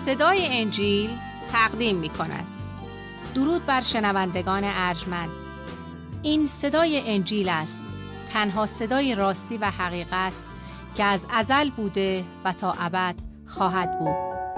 صدای انجیل تقدیم می کند. درود بر شنوندگان ارجمند. این صدای انجیل است، تنها صدای راستی و حقیقت که از ازل بوده و تا ابد خواهد بود.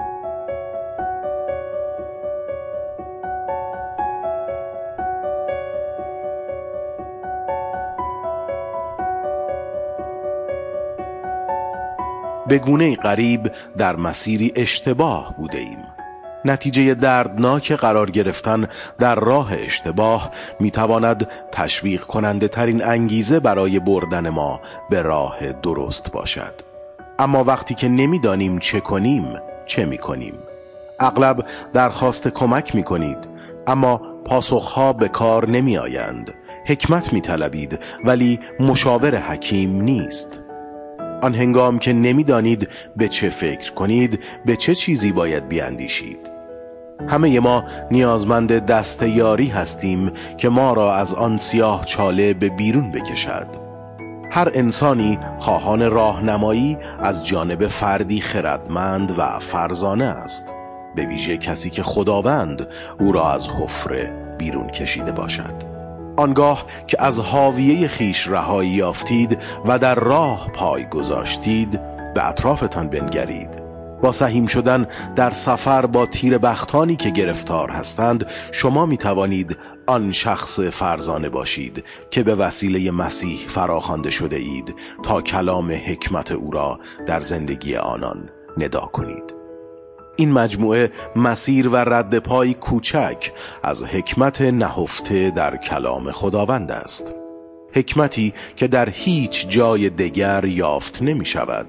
به گونه‌ای غریب در مسیری اشتباه بوده ایم. نتیجه دردناک قرار گرفتن در راه اشتباه میتواند تشویق کننده ترین انگیزه برای بردن ما به راه درست باشد. اما وقتی که نمیدانیم چه کنیم، چه میکنیم؟ اغلب درخواست کمک میکنید، اما پاسخها به کار نمی آیند. حکمت میطلبید، ولی مشاور حکیم نیست. آن هنگام که نمیدانید به چه فکر کنید، به چه چیزی باید بیاندیشید. همه ما نیازمند دست یاری هستیم که ما را از آن سیاه چاله به بیرون بکشد. هر انسانی خواهان راهنمایی از جانب فردی خردمند و فرزانه است، به ویژه کسی که خداوند او را از حفره بیرون کشیده باشد. آنگاه که از حاویه خیش رهایی یافتید و در راه پای گذاشتید، به اطرافتان بنگرید. با سهیم شدن در سفر با تیر بختانی که گرفتار هستند، شما می توانید آن شخص فرزانه باشید که به وسیله مسیح فراخوانده شده اید تا کلام حکمت او را در زندگی آنان ندا کنید. این مجموعه مسیر و رد پای کوچک از حکمت نهفته در کلام خداوند است. حکمتی که در هیچ جای دیگر یافت نمی شود.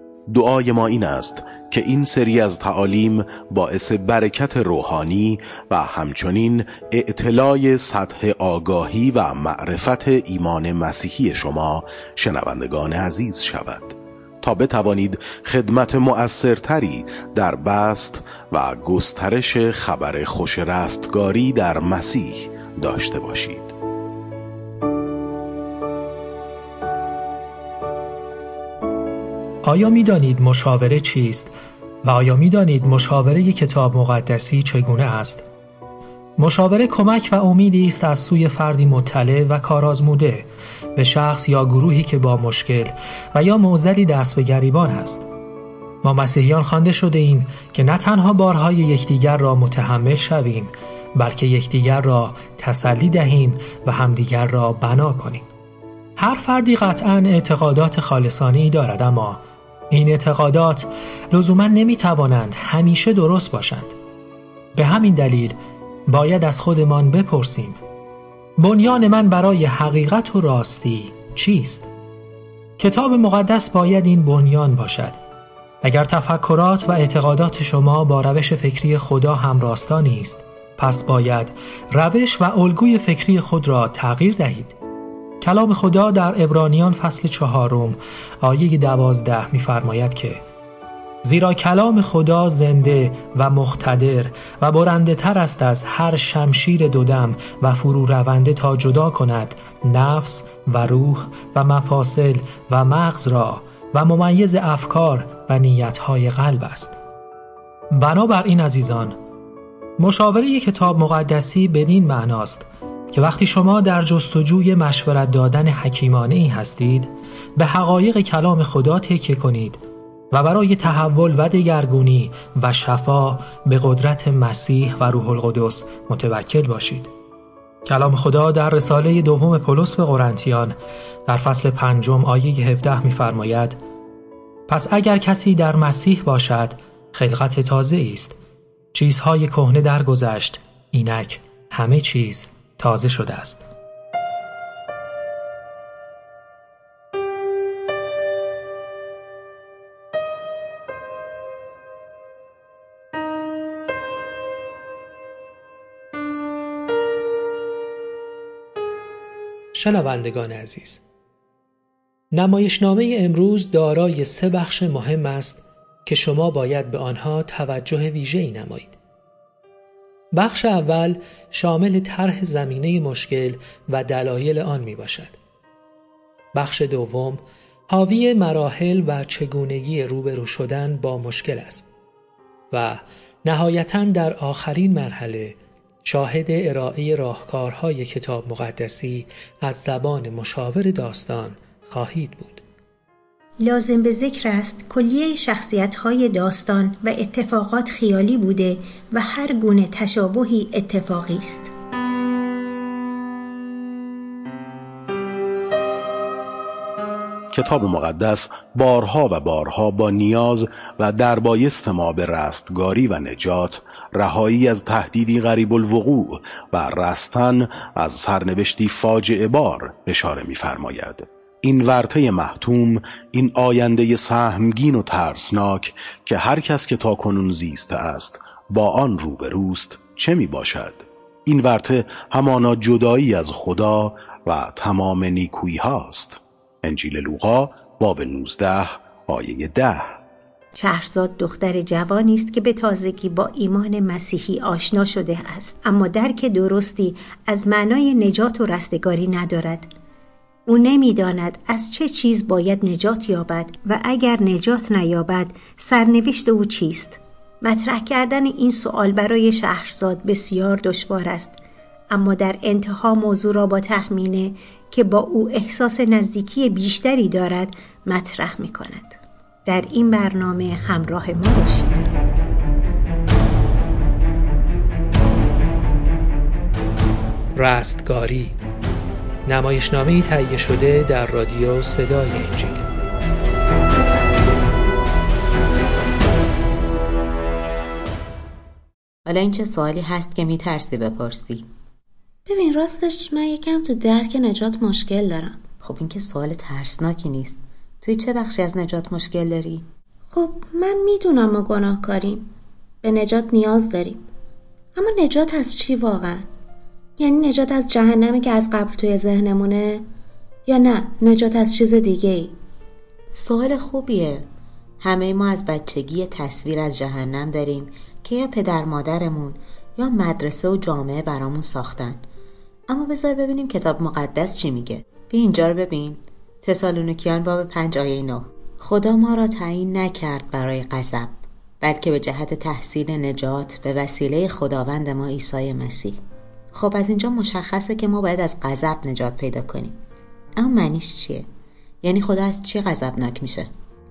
دعای ما این است که این سری از تعالیم باعث برکت روحانی و همچنین اطلاع سطح آگاهی و معرفت ایمان مسیحی شما شنوندگان عزیز شود، تا بتوانید خدمت مؤثرتری در بسط و گسترش خبر خوش رستگاری در مسیح داشته باشید. آیا می دانید مشاوره چیست و آیا می دانید مشاوره کتاب مقدسی چگونه است؟ مشاوره کمک و امیدی است از سوی فردی مطلع و کارآزموده به شخص یا گروهی که با مشکل و یا معضلی دست به گریبان است. ما مسیحیان خوانده شده ایم که نه تنها بارهای یکدیگر را متحمل شویم، بلکه یکدیگر را تسلی دهیم و همدیگر را بنا کنیم. هر فردی قطعاً اعتقادات خالصانه‌ای دارد، اما این اعتقادات لزوماً نمی‌توانند همیشه درست باشند. به همین دلیل باید از خودمان بپرسیم: بنیان من برای حقیقت و راستی چیست؟ کتاب مقدس باید این بنیان باشد. اگر تفکرات و اعتقادات شما با روش فکری خدا همراستا نیست، پس باید روش و الگوی فکری خود را تغییر دهید. کلام خدا در عبرانیان فصل 4 آیه 12 می‌فرماید که زیرا کلام خدا زنده و مقتدر و برنده تر است از هر شمشیر دودم و فرو رونده تا جدا کند نفس و روح و مفاصل و مغز را و ممیز افکار و نیت‌های قلب است. بنابراین عزیزان، مشاوره کتاب مقدسی بدین معناست که وقتی شما در جستجوی مشورت دادن حکیمانه‌ای هستید، به حقایق کلام خدا تکیه کنید و برای تحول و دگرگونی و شفا به قدرت مسیح و روح القدس متوکل باشید. کلام خدا در رساله دوم پولس به قرنتیان در فصل 5 آیه 17 می‌فرماید: پس اگر کسی در مسیح باشد، خلقت تازه است. چیزهای کهنه درگذشت، اینک همه چیز تازه شده است. شنوندگان عزیز، نمایشنامه امروز دارای 3 بخش مهم است که شما باید به آنها توجه ویژه‌ای نمایید. بخش اول شامل طرح زمینه مشکل و دلایل آن می باشد. بخش دوم حاوی مراحل و چگونگی روبرو شدن با مشکل است. و نهایتاً در آخرین مرحله شاهد ارائه راهکارهای کتاب مقدسی از زبان مشاور داستان خواهید بود. لازم به ذکر است کلیه شخصیت‌های داستان و اتفاقات خیالی بوده و هر گونه تشابهی اتفاقی است. کتاب مقدس بارها و بارها با نیاز و دربایست ما به رستگاری و نجات، رهایی از تهدیدی غریب الوقوع و رستن از سرنوشتی فاجعه بار اشاره می‌فرماید. این ورطه محتوم، این آینده سهمگین و ترسناک که هر کس که تاکنون زیسته است با آن روبروست چه می باشد؟ این ورطه همانا جدایی از خدا و تمام نیکویی هاست. انجیل لوقا باب 19 آیه 10. شهرزاد دختر جوانی است که به تازگی با ایمان مسیحی آشنا شده است، اما درک درستی از معنای نجات و رستگاری ندارد. او نمی‌داند از چه چیز باید نجات یابد و اگر نجات نیابد سرنوشت او چیست. مطرح کردن این سوال برای شهرزاد بسیار دشوار است، اما در انتها موضوع را با تخمینه که با او احساس نزدیکی بیشتری دارد مطرح می‌کند. در این برنامه همراه ما باشید. رستگاری، نمایشنامه‌ای تهیه شده در رادیو صدای انجیل. حالا این چه سوالی هست که میترسی بپرسی؟ ببین راستش من یکم تو درک نجات مشکل دارم. خب این که سوال ترسناکی نیست. توی چه بخشی از نجات مشکل داری؟ خب من میدونم ما گناهکاریم، به نجات نیاز داریم، اما نجات از چی واقعا؟ یعنی نجات از جهنمی که از قبل توی ذهنمونه یا نه نجات از چیز دیگه ای؟ سوال خوبیه. همه ما از بچگی تصویر از جهنم داریم که یا پدر مادرمون یا مدرسه و جامعه برامون ساختن. اما بذار ببینیم کتاب مقدس چی میگه. بیا اینجا رو ببین. تسالونیکیان باب 5 آیه 9. خدا ما را تعیین نکرد برای غضب، بلکه به جهت تحصیل نجات به وسیله خداوند ما عیسی مسیح. خب از اینجا مشخصه که ما باید از غضب نجات پیدا کنیم. اما معنیش چیه؟ یعنی خدا از چی غضبناک میشه؟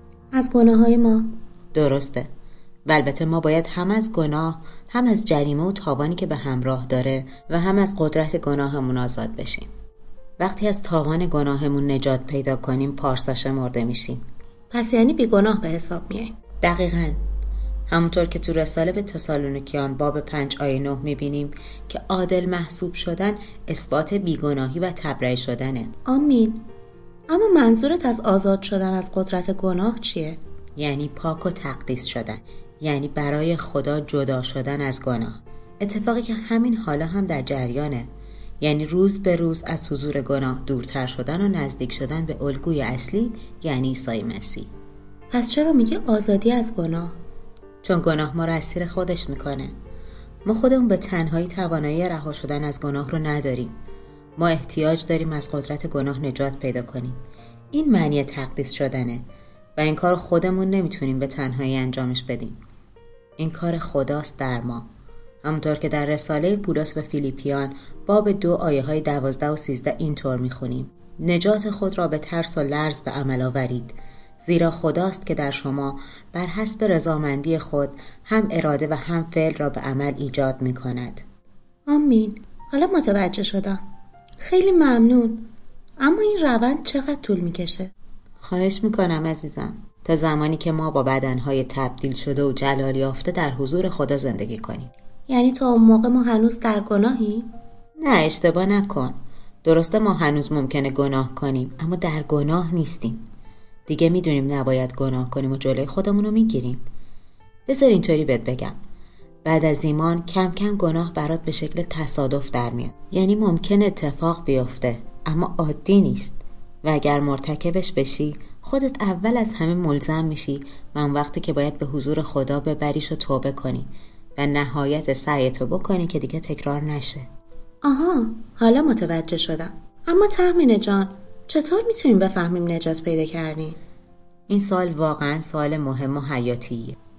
از گناههای ما. درسته. و البته ما باید هم از گناه، هم از جریمه و تاوانی که به همراه داره و هم از قدرت گناهمون آزاد بشیم. وقتی از تاوان گناهمون نجات پیدا کنیم پارسا شمرده میشیم. پس یعنی بی گناه به حساب میاییم. دقیقاً. همونطور که تو رساله به تسالونیکیان باب 5 آیه 9 میبینیم که عادل محسوب شدن اثبات بیگناهی و تبرئه شدنه. آمین. اما منظورت از آزاد شدن از قدرت گناه چیه؟ یعنی پاک و تقدیس شدن، یعنی برای خدا جدا شدن از گناه. اتفاقی که همین حالا هم در جریانه. یعنی روز به روز از حضور گناه دورتر شدن و نزدیک شدن به الگوی اصلی، یعنی عیسی مسیح. پس چرا میگه آزادی از گناه؟ چون گناه ما را اسیر خودش میکنه. ما خودمون به تنهایی توانایی رها شدن از گناه رو نداریم. ما احتیاج داریم از قدرت گناه نجات پیدا کنیم. این معنی تقدیس شدنه و این کار خودمون نمیتونیم به تنهایی انجامش بدیم. این کار خداست در ما. همونطور که در رساله پولس به فیلیپیان باب 2 آیه های 12 و 13 اینطور میخونیم: نجات خود را به ترس و لرز به عمل آورید، زیرا خداست که در شما بر حسب رضامندی خود هم اراده و هم فعل را به عمل ایجاد میکند. آمین. حالا متوجه شدم. خیلی ممنون. اما این روند چقدر طول میکشه؟ خواهش میکنم عزیزم. تا زمانی که ما با بدنهای تبدیل شده و جلال یافته در حضور خدا زندگی کنیم. یعنی تا اون موقع ما هنوز در گناهی؟ نه، اشتباه نکن. درسته ما هنوز ممکنه گناه کنیم، اما در گناه نیستیم. دیگه میدونیم نباید گناه کنیم و جلوی خودمون رو میگیریم. بذار اینطوری بهت بگم. بعد از ایمان کم کم گناه برات به شکل تصادف در میاد. یعنی ممکن اتفاق بیفته، اما عادی نیست. و اگر مرتکبش بشی، خودت اول از همه ملزم میشی و اون وقتی که باید به حضور خدا ببریش و توبه کنی و نهایت سعیتو بکنی که دیگه تکرار نشه. آها، حالا متوجه شدم. اما تخمینه جان، چطور میتونیم بفهمیم نجات پیدا کردیم؟ این سوال واقعا سوال مهم و حیاتیه.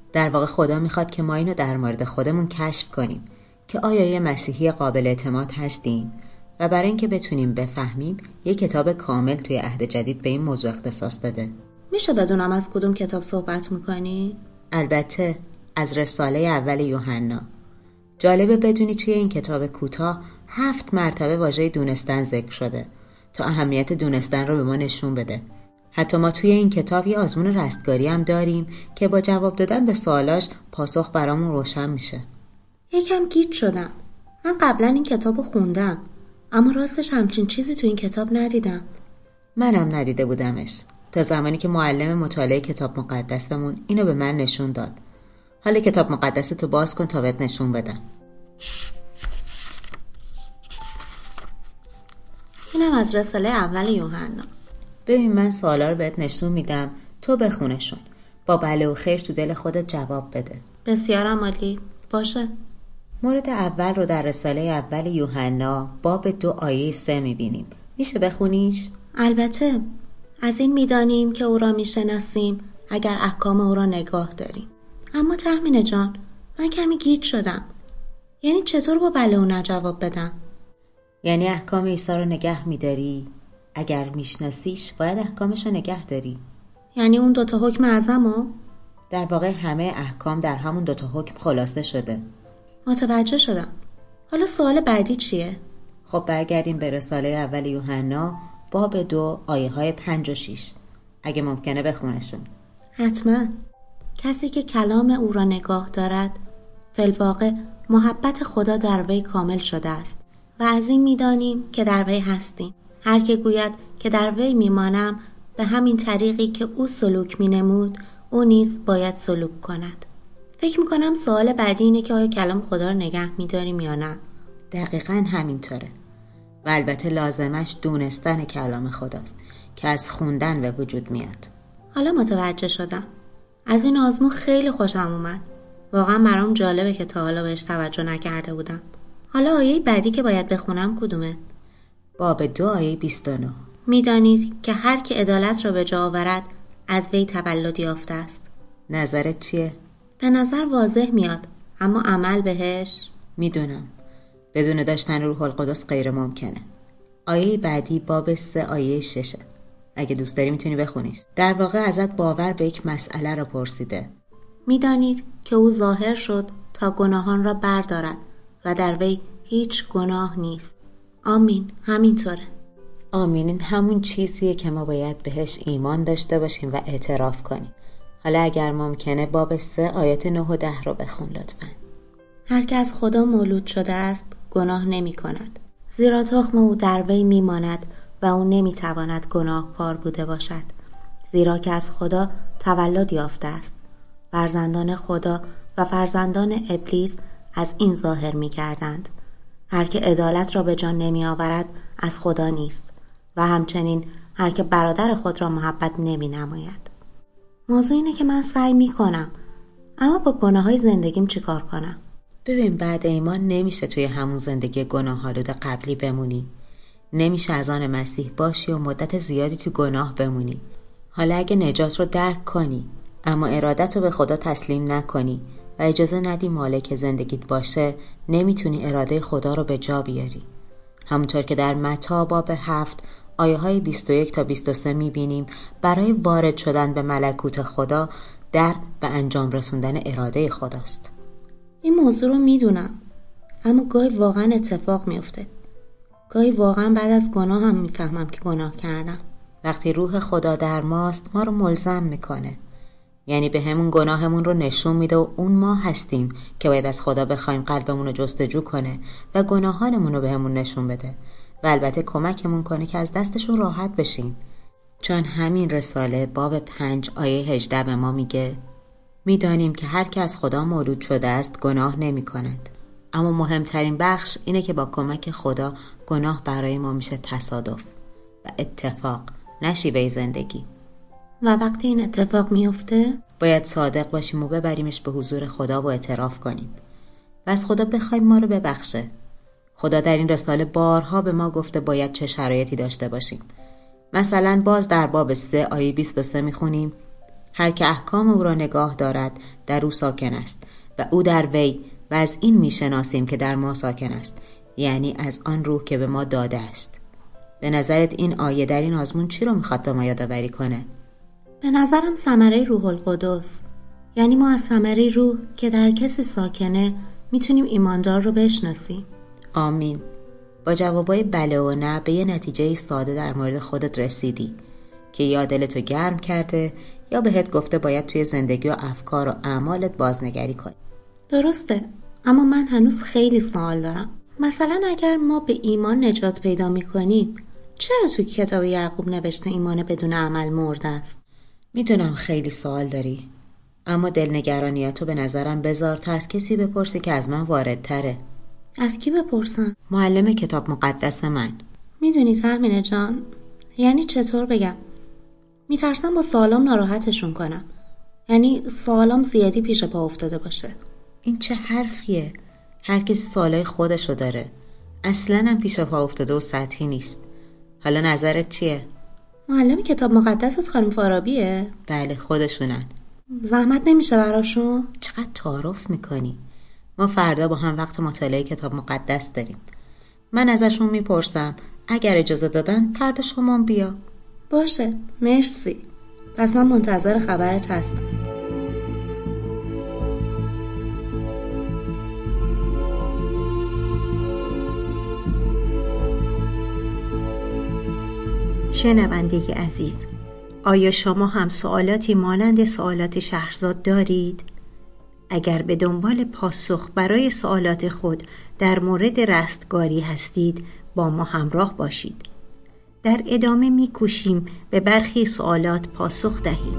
در واقع خدا میخواد که ما اینو در مورد خودمون کشف کنیم که آیا یه مسیحی قابل اعتماد هستیم و برای اینکه بتونیم بفهمیم یه کتاب کامل توی عهد جدید به این موضوع اختصاص داده. میشه بدونم از کدوم کتاب صحبت میکنی؟ البته از رساله اول یوحنا. جالبه بدونی توی این کتاب کوتاه 7 مرتبه واژه دونستن ذکر شده تا اهمیت دونستن رو به ما نشون بده. حتی ما توی این کتاب یه آزمون رستگاری هم داریم که با جواب دادن به سوالاش پاسخ برامون روشن میشه. یکم گیج شدم. من قبلا این کتاب رو خوندم اما راستش همچین چیزی تو این کتاب ندیدم. منم ندیده بودمش تا زمانی که معلم مطالعه کتاب مقدسمون اینو به من نشون داد. حالا کتاب مقدس تو باز کن تا بهت نشون بدم. اینم از رساله اول یوحنا. ببین من سوالا رو بهت نشون میدم، تو بخونشون. با بله و خیر تو دل خودت جواب بده. بسیارم عالی. باشه. مورد اول رو در رساله اول یوحنا باب 2 آیه 3 میبینیم. میشه بخونیش؟ البته. از این میدانیم که او را میشناسیم اگر احکام او را نگاه داریم. اما تهمینه جان، من کمی گیج شدم. یعنی چطور با بله و نه جواب بدم؟ یعنی احکام عیسی رو نگه میداری؟ اگر میشناسیش باید احکامش رو نگه داری. یعنی اون 2 حکم اعظمو؟ در واقع همه احکام در همون 2 حکم خلاصه شده. متوجه شدم. حالا سوال بعدی چیه؟ خب برگردیم به رساله اول یوحنا باب 2 آیه های 5 و 6. اگه ممکنه بخونشون. حتما. کسی که کلام او را نگاه دارد فی‌الواقع محبت خدا در وی کامل شده است و از این میدانیم که در وی هستیم. هر که گوید که در وی میمانم به همین طریقی که او سلوک مینمود او نیز باید سلوک کند. فکر میکنم سوال بعدی اینه که آیا کلام خدا رو نگه میداریم یا نه؟ دقیقاً همینطوره. و البته لازمش دونستن کلام خداست که از خوندن به وجود میاد. حالا متوجه شدم. از این آزمون خیلی خوشم اومد. واقعا برام جالبه که تا حالا بهش توجه نکرده بودم. حالا آیه بعدی که باید بخونم کدومه؟ باب 2 آیه 29. میدانید که هر که عدالت را به جا آورد از وی تولد یافته است. نظرت چیه؟ به نظر واضح میاد، اما عمل بهش؟ میدونم بدون داشتن روح القدس غیر ممکنه. آیه بعدی باب 3 آیه 6. اگه دوست داری میتونی بخونیش. در واقع ازت باور به یک مسئله را پرسیده. میدانید که او ظاهر شد تا گناهان را بردارد و در وی هیچ گناه نیست. آمین. همینطوره. آمین همون چیزیه که ما باید بهش ایمان داشته باشیم و اعتراف کنیم. حالا اگر ممکنه باب 3 آیات 9 و 10 رو بخون لطفاً. هر که از خدا مولود شده است گناه نمی کند، زیرا تخم او در وی می ماند و او نمی تواند گناهکار بوده باشد، زیرا که از خدا تولد یافته است. فرزندان خدا و فرزندان ابلیس از این ظاهر می گردند. هر که عدالت را به جان نمی آورد از خدا نیست و همچنین هر که برادر خود را محبت نمی نماید. موضوع اینه که من سعی می کنم، اما با گناه‌های زندگیم چی کار کنم؟ ببین بعد ایمان نمیشه توی همون زندگی گناه‌آلود قبلی بمونی. نمیشه از آن مسیح باشی و مدت زیادی تو گناه بمونی. حالا اگه نجات رو درک کنی اما ارادت رو به خدا تسلیم نکنی و اجازه ندی مالک زندگیت باشه، نمیتونی اراده خدا رو به جا بیاری. همونطور که در متی باب 7 آیه های 21 تا 23 میبینیم برای وارد شدن به ملکوت خدا در به انجام رسوندن اراده خداست. این موضوع رو میدونم، اما گاهی واقعا اتفاق میفته. گاهی واقعا بعد از گناه هم میفهمم که گناه کردم. وقتی روح خدا در ماست ما رو ملزم میکنه، یعنی به همون گناهمون رو نشون میده و اون ما هستیم که باید از خدا بخوایم قلبمون رو جستجو کنه و گناهانمون رو به همون نشون بده و البته کمکمون کنه که از دستشون راحت بشیم. چون همین رساله باب 5 آیه 18 به ما میگه میدانیم که هر که از خدا مولود شده است گناه نمی کند. اما مهمترین بخش اینه که با کمک خدا گناه برای ما میشه تصادف و اتفاق، نه شیوه زندگی. و وقتی این اتفاق میفته باید صادق باشیم و ببریمش به حضور خدا و اعتراف کنیم و از خدا بخوایم ما رو ببخشه. خدا در این رساله بارها به ما گفته باید چه شرایطی داشته باشیم. مثلا باز در باب 3 آیه 23 میخونیم هر که احکام او را نگاه دارد در او ساکن است و او در وی، و از این میشناسیم که در ما ساکن است، یعنی از آن روح که به ما داده است. به نظرت این آیه در این آزمون چی رو میخواد به ما یادآوری کنه؟ به نظرم ثمره روح القدس، یعنی ما از ثمره روح که در کسی ساکنه میتونیم ایماندار رو بشناسیم. آمین. با جوابای بله و نه به یه نتیجه ساده در مورد خودت رسیدی که یا دلتو گرم کرده یا بهت گفته باید توی زندگی و افکار و اعمالت بازنگری کنی. درسته، اما من هنوز خیلی سوال دارم. مثلا اگر ما به ایمان نجات پیدا میکنیم، چرا توی کتاب یعقوب نوشته ایمان بدون عمل مرده است؟ میدونم خیلی سوال داری، اما دلنگرانیاتو به نظرم بذار تا از کسی بپرسی که از من واردتره. از کی بپرسم؟ معلم کتاب مقدس من. میدونی تهمینه جان، یعنی چطور بگم، میترسم با سوالام ناراحتشون کنم، یعنی سوالام زیادی پیش پا افتاده باشه. این چه حرفیه؟ هر کسی سوالای خودشو داره، اصلاً هم پیش پا افتاده و سطحی نیست. حالا نظرت چیه؟ معلم کتاب مقدست خانم فارابیه؟ بله خودشونن. زحمت نمیشه براشون؟ چقدر تعارف میکنی؟ ما فردا با هم وقت مطالعه کتاب مقدس داریم. من ازشون میپرسم، اگر اجازه دادن فردا شما بیا. باشه، مرسی. پس من منتظر خبرت هستم. شنونده عزیز، آیا شما هم سوالاتی مانند سوالات شهرزاد دارید؟ اگر به دنبال پاسخ برای سوالات خود در مورد رستگاری هستید، با ما همراه باشید. در ادامه می‌کوشیم به برخی سوالات پاسخ دهیم.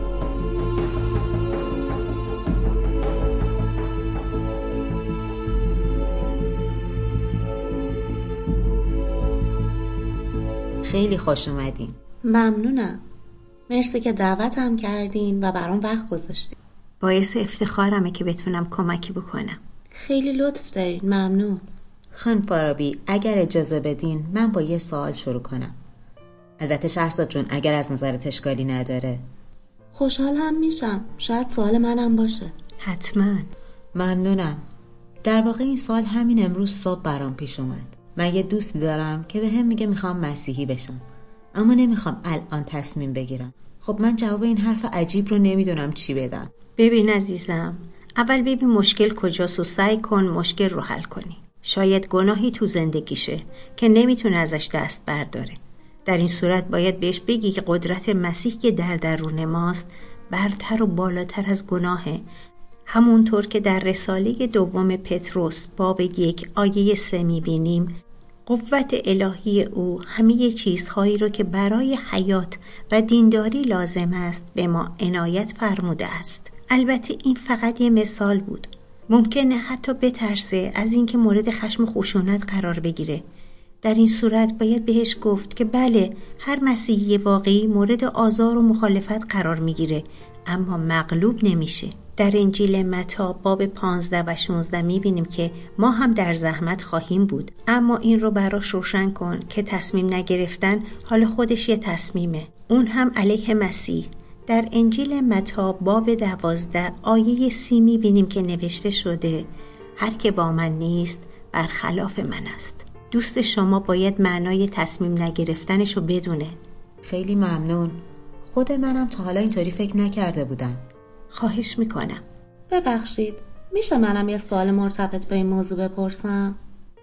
خیلی خوش اومدین. ممنونم. مرسی که دعوتم کردین و برام وقت گذاشتین. باعث افتخارمه که بتونم کمکی بکنم. خیلی لطف دارین. ممنون. خانم فارابی، اگر اجازه بدین من با یه سوال شروع کنم. البته شهرزاد جون اگر از نظرت اشکالی نداره. خوشحال هم میشم. شاید سوال منم باشه. حتما. ممنونم. در واقع این سوال همین امروز صبح برام پیش اومد. من یه دوستی دارم که به هم میگه میخوام مسیحی بشم، اما نمیخوام الان تصمیم بگیرم. خب من جواب این حرف عجیب رو نمیدونم چی بدم. ببین عزیزم، اول ببین مشکل کجاست و سعی کن مشکل رو حل کنی. شاید گناهی تو زندگیشه که نمیتونه ازش دست برداره. در این صورت باید بهش بگی که قدرت مسیح که در درون ماست برتر و بالاتر از گناهه. همونطور که در رساله دوم پتروس باب 1 آیه 3 میبینیم، قوت الهی او همه چیزهایی رو که برای حیات و دینداری لازم است به ما عنایت فرموده است. البته این فقط یه مثال بود. ممکنه حتی بترسه از اینکه مورد خشم و خشونت قرار بگیره. در این صورت باید بهش گفت که بله، هر مسیحی واقعی مورد آزار و مخالفت قرار میگیره، اما مغلوب نمیشه. در انجیل متی باب 15 و 16 میبینیم که ما هم در زحمت خواهیم بود، اما این رو براش روشن کن که تصمیم نگرفتن حال خودش یه تصمیمه، اون هم علیه مسیح. در انجیل متی باب 12 آیه 30 میبینیم که نوشته شده هر که با من نیست برخلاف من است. دوست شما باید معنای تصمیم نگرفتنش رو بدونه. خیلی ممنون. خود منم تا حالا اینطوری فکر نکرده بودم. خواهش میکنم. ببخشید، میشه منم یه سوال مرتبط با این موضوع بپرسم؟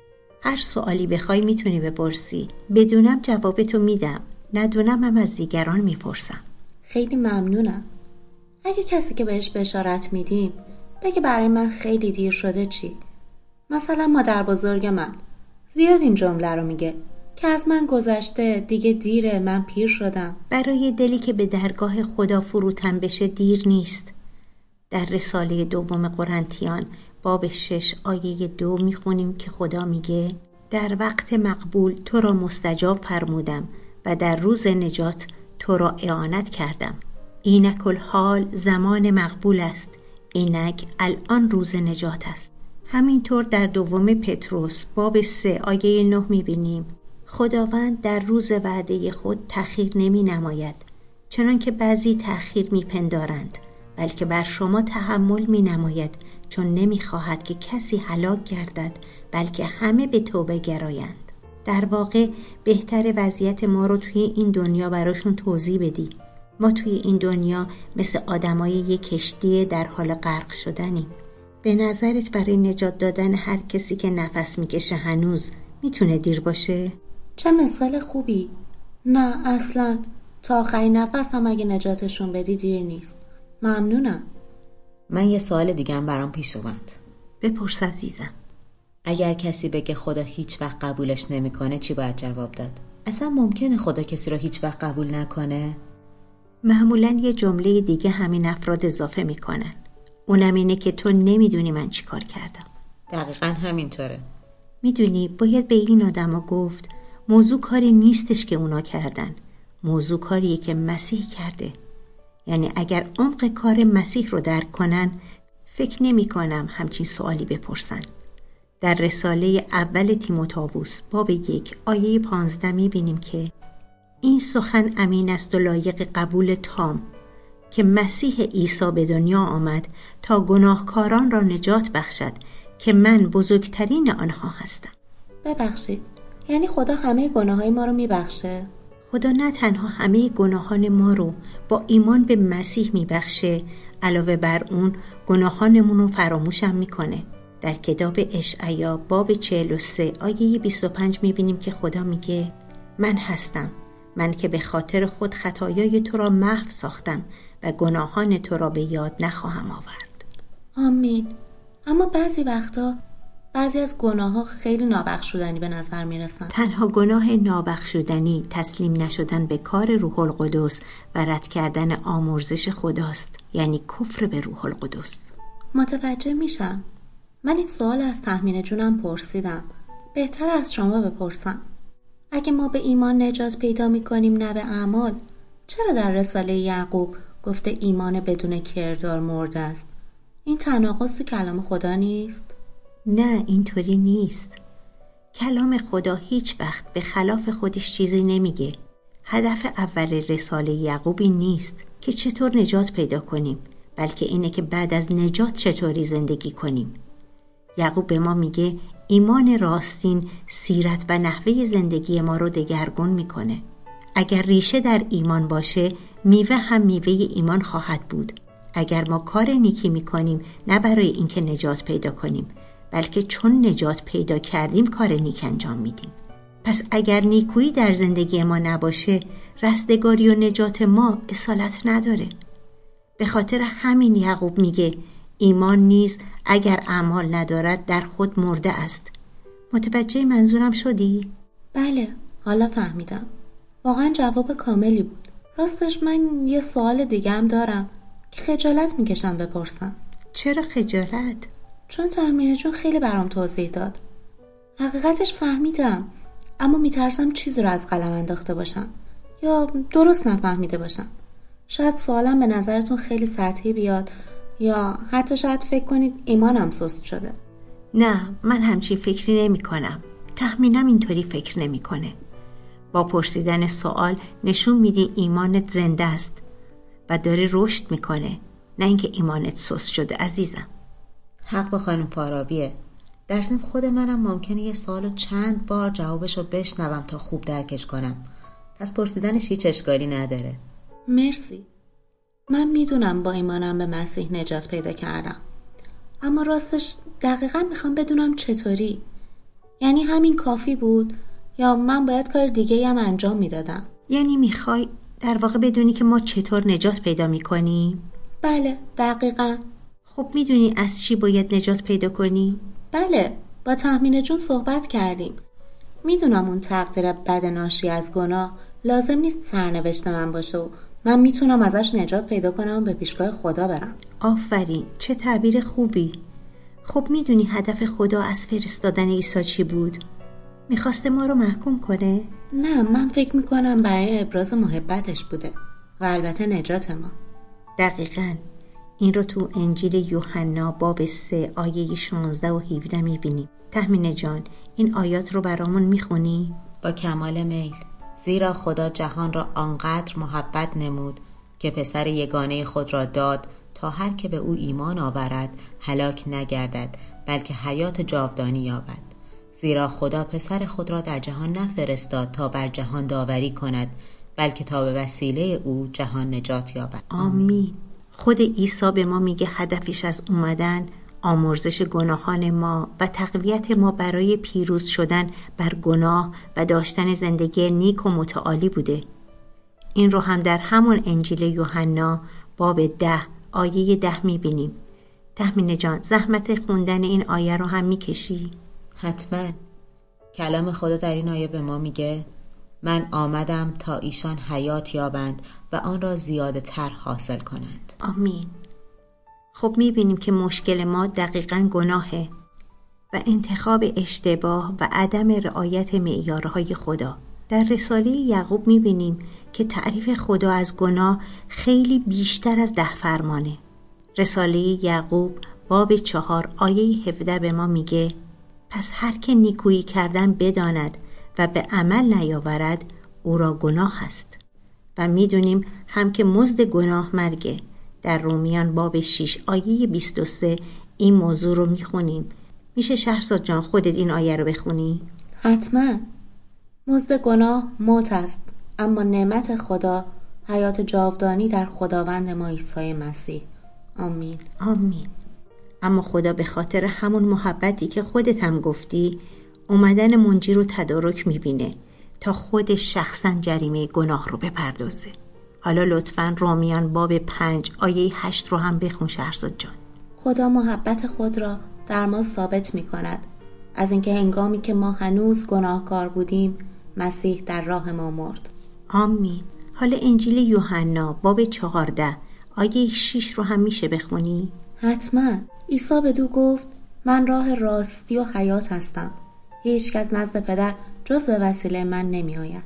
هر سوالی بخوای میتونی بپرسی. بدونم جوابتو میدم، ندونم هم از دیگران میپرسم. خیلی ممنونم. اگه کسی که بهش بشارت میدیم بگه برای من خیلی دیر شده چی؟ مثلا مادر بزرگ من زیاد این جمله رو میگه که از من گذشته، دیگه دیره، من پیر شدم. برای دلی که به درگاه خدا فروتن بشه دیر نیست. در رساله دوم قرنتیان باب 6 آیه 2 میخونیم که خدا میگه در وقت مقبول تو را مستجاب فرمودم و در روز نجات تو را اعانت کردم. اینک الحال زمان مقبول است، اینک الان روز نجات است. همینطور در دوم پتروس باب 3 آیه 9 میبینیم خداوند در روز وعده خود تأخیر نمی نماید، چنان که بعضی تأخیر میپندارند، بلکه بر شما تحمل مینماید، چون نمیخواهد که کسی هلاک گردد، بلکه همه به توبه گرایند. در واقع بهتر وضعیت ما رو توی این دنیا براشون توضیح بدی. ما توی این دنیا مثل آدمای یک کشتی در حال غرق شدنیم. به نظرت برای نجات دادن هر کسی که نفس میکشه هنوز میتونه دیر باشه؟ چه مثال خوبی. نه اصلا، تا آخرین نفس هم اگه نجاتشون بدی دیر نیست. ممنونم. من یه سوال دیگه هم برام پیش اومد. بپرس عزیزم. اگر کسی بگه خدا هیچ وقت قبولش نمیکنه چی باید جواب داد؟ اصلا ممکنه خدا کسی رو هیچ وقت قبول نکنه؟ معمولاً یه جمله دیگه همین افراد اضافه میکنن. اونم اینه که تو نمیدونی من چی کار کردم. دقیقاً همینطوره. میدونی باید به این آدما گفت موضوع کاری نیستش که اونا کردن. موضوع کاریه که مسیح کرده. یعنی اگر عمق کار مسیح رو درک کنن، فکر نمی کنم همچین سوالی بپرسن. در رساله اول تیموتائوس باب 1 آیه 15 میبینیم که این سخن امین است و لایق قبول تام که مسیح عیسی به دنیا آمد تا گناهکاران را نجات بخشد که من بزرگترین آنها هستم. ببخشید، یعنی خدا همه گناههای ما رو میبخشه؟ خدا نه تنها همه گناهان ما رو با ایمان به مسیح میبخشه، علاوه بر اون گناهانمون رو فراموشم میکنه. در کتاب اشعیا باب 43 آیه 25 میبینیم که خدا میگه من هستم، من که به خاطر خود خطایای تو را محو ساختم و گناهان تو را به یاد نخواهم آورد. آمین. اما بعضی وقتا بعضی از گناه‌ها خیلی نابخشودنی به نظر میرسن. تنها گناه نابخشودنی تسلیم نشدن به کار روح القدس و رد کردن آمرزش خداست، یعنی کفر به روح القدس. متوجه میشم. من این سوال از تخمین جونم پرسیدم. بهتر از شما بپرسم. اگه ما به ایمان نجات پیدا میکنیم نه به اعمال، چرا در رساله یعقوب گفته ایمان بدون کردار مرده است؟ این تناقض تو کلام خدا نیست؟ نه، اینطوری نیست. کلام خدا هیچ وقت به خلاف خودش چیزی نمیگه. هدف اول رساله یعقوب این نیست که چطور نجات پیدا کنیم، بلکه اینه که بعد از نجات چطوری زندگی کنیم. یعقوب به ما میگه ایمان راستین سیرت و نحوه زندگی ما رو دگرگون میکنه. اگر ریشه در ایمان باشه، میوه هم میوه ایمان خواهد بود. اگر ما کار نیکی میکنیم نه برای اینکه نجات پیدا کنیم، بلکه چون نجات پیدا کردیم کار نیک انجام میدیم. پس اگر نیکویی در زندگی ما نباشه، رستگاری و نجات ما اصالت نداره. به خاطر همین یعقوب میگه ایمان نیز اگر اعمال ندارد در خود مرده است. متوجه منظورم شدی؟ بله، حالا فهمیدم. واقعا جواب کاملی بود. راستش من یه سوال دیگه هم دارم که خجالت میکشم بپرسم. چرا خجالت؟ چون تخمین جون خیلی برام توضیح داد. حقیقتش فهمیدم، اما میترسم چیزی رو از قلم انداخته باشم یا درست نفهمیده باشم. شاید سوالم به نظرتون خیلی سطحی بیاد یا حتی شاید فکر کنید ایمانم سست شده. نه، من همچین فکری نمی کنم. تخمینم اینطوری فکر نمی کنه. با پرسیدن سوال نشون میدی ایمانت زنده است و داره رشد میکنه، نه اینکه ایمانت سست شده عزیزم. حق به خانم فارابیه. در ضمن خود منم ممکنه یه سوالو چند بار جوابشو بشنوم تا خوب درکش کنم. پس پرسیدنش هیچ اشکالی نداره. مرسی. من میدونم با ایمانم به مسیح نجات پیدا کردم، اما راستش دقیقاً میخوام بدونم چطوری. یعنی همین کافی بود یا من باید کار دیگه هم انجام میدادم؟ یعنی میخوای در واقع بدونی که ما چطور نجات پیدا میکنیم؟ بله، دقیقاً. خب میدونی از چی باید نجات پیدا کنی؟ بله، با تخمین جون صحبت کردیم. میدونم اون تقدیر بد ناشی از گناه لازم نیست سرنوشت من باشه و من میتونم ازش نجات پیدا کنم و به پیشگاه خدا برم. آفرین، چه تعبیر خوبی. خب میدونی هدف خدا از فرستادن عیسی چی بود؟ میخواسته ما رو محکوم کنه؟ نه، من فکر میکنم برای ابراز محبتش بوده و البته نجات ما. دقیقاً. این رو تو انجیل یوحنا باب 3 آیه 16 و 17 میبینیم. تخمین جان، این آیات رو برامون میخونی؟ با کمال میل. زیرا خدا جهان را آنقدر محبت نمود که پسر یگانه خود را داد تا هر که به او ایمان آورد هلاک نگردد بلکه حیات جاودانی یابد. زیرا خدا پسر خود را در جهان نفرستاد تا بر جهان داوری کند بلکه تا به وسیله او جهان نجات یابد. آمین. خود عیسی به ما میگه هدفش از اومدن آمرزش گناهان ما و تقویت ما برای پیروز شدن بر گناه و داشتن زندگی نیک و متعالی بوده. این رو هم در همون انجیل یوحنا باب 10 آیه 10 میبینیم. تهمینه جان، زحمت خوندن این آیه رو هم میکشی؟ حتما. کلام خدا در این آیه به ما میگه من آمدم تا ایشان حیات یابند و آن را زیاده تر حاصل کنند. آمین. خب میبینیم که مشکل ما دقیقاً گناهه و انتخاب اشتباه و عدم رعایت معیارهای خدا. در رساله یعقوب میبینیم که تعریف خدا از گناه خیلی بیشتر از 10 فرمانه. رساله یعقوب باب 4 آیه 17 به ما میگه پس هر که نیکویی کردن بداند و به عمل نیاورد او را گناه است. و میدونیم هم که مزد گناه مرگه. در رومیان باب 6 آیه 23 این موضوع رو میخونیم. میشه شهرزاد جان خودت این آیه رو بخونی؟ حتما. مزد گناه موت است، اما نعمت خدا حیات جاودانی در خداوند ما عیسی مسیح. آمین. آمین. اما خدا به خاطر همون محبتی که خودت هم گفتی اومدن منجی رو تدارک میبینه تا خودش شخصا جریمه گناه رو بپردازه. حالا لطفاً رومیان باب 5 آیه 8 رو هم بخون شهرزاد جان. خدا محبت خود را در ما ثابت می کند از اینکه هنگامی که ما هنوز گناهکار بودیم مسیح در راه ما مرد. آمین. حالا انجیل یوحنا باب 14 آیه 6 رو هم میشه بخونی؟ حتما. عیسی بدو گفت من راه راستی و حیات هستم. هیچ کس نزد پدر جز به وسیله من نمی آید.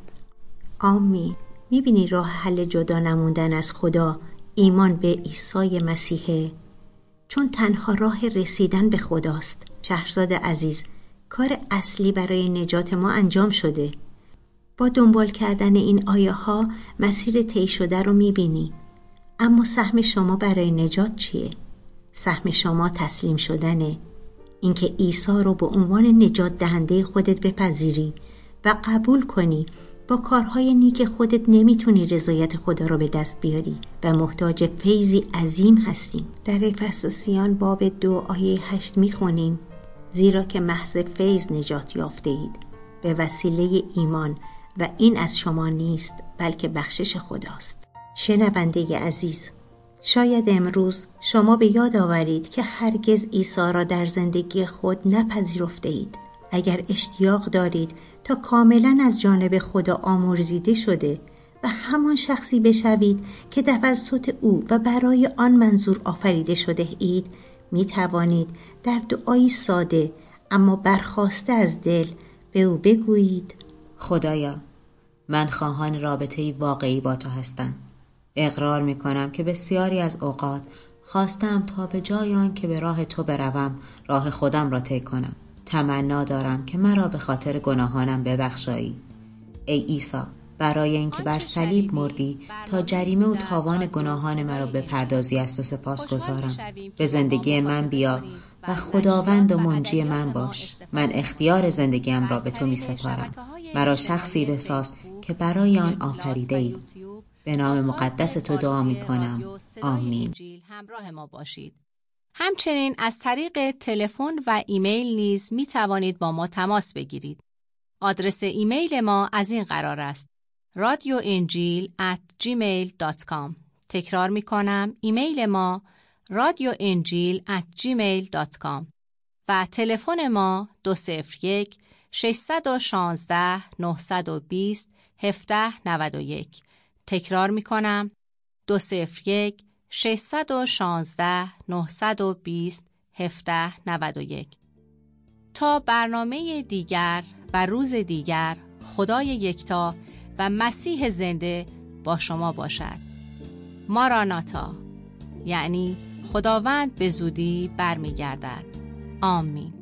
آمین. میبینی راه حل جدا نموندن از خدا ایمان به عیسی مسیحه، چون تنها راه رسیدن به خداست. شهرزاد عزیز، کار اصلی برای نجات ما انجام شده. با دنبال کردن این آیه ها مسیر طی شده رو میبینی. اما سهم شما برای نجات چیه؟ سهم شما تسلیم شدنه. اینکه عیسی رو به عنوان نجات دهنده خودت بپذیری و قبول کنی. با کارهای نیک خودت نمیتونی رضایت خدا رو به دست بیاری و محتاج فیضی عظیم هستیم. در افسوسیان باب 2 آیه 8 میخونیم زیرا که محض فیض نجات یافته اید به وسیله ایمان و این از شما نیست بلکه بخشش خداست. شنونده عزیز، شاید امروز شما به یاد آورید که هرگز عیسی را در زندگی خود نپذیرفته اید. اگر اشتیاق دارید تا کاملا از جانب خدا آمرزیده شده و همان شخصی بشوید که توسط او و برای آن منظور آفریده شده اید، می توانید در دعایی ساده اما برخاسته از دل به او بگویید خدایا، من خواهان رابطه‌ای واقعی با تو هستم. اقرار می کنم که بسیاری از اوقات خواستم تا به جای آن که به راه تو بروم راه خودم را طی کنم. تمنا دارم که مرا به خاطر گناهانم ببخشایی. ای عیسی، برای اینکه بر صلیب مردی تا جریمه و تاوان گناهان مرا بپردازی از تو سپاسگزارم. به زندگی من بیا و خداوند و منجی من باش. من اختیار زندگیم را به تو می سپارم. مرا شخصی بساز که برای آن آفریده ای. به نام مقدس تو دعا می کنم. آمین. همراه ما باشید. همچنین از طریق تلفن و ایمیل نیز می توانید با ما تماس بگیرید. آدرس ایمیل ما از این قرار است: radioinjil@gmail.com. تکرار می کنم، ایمیل ما radioinjil@gmail.com و تلفن ما 201 616 920 1791. تکرار می کنم، 201 616 920 1791. تا برنامه دیگر و روز دیگر، خدای یکتا و مسیح زنده با شما باشد. ماراناتا، یعنی خداوند به زودی برمیگردد. آمین.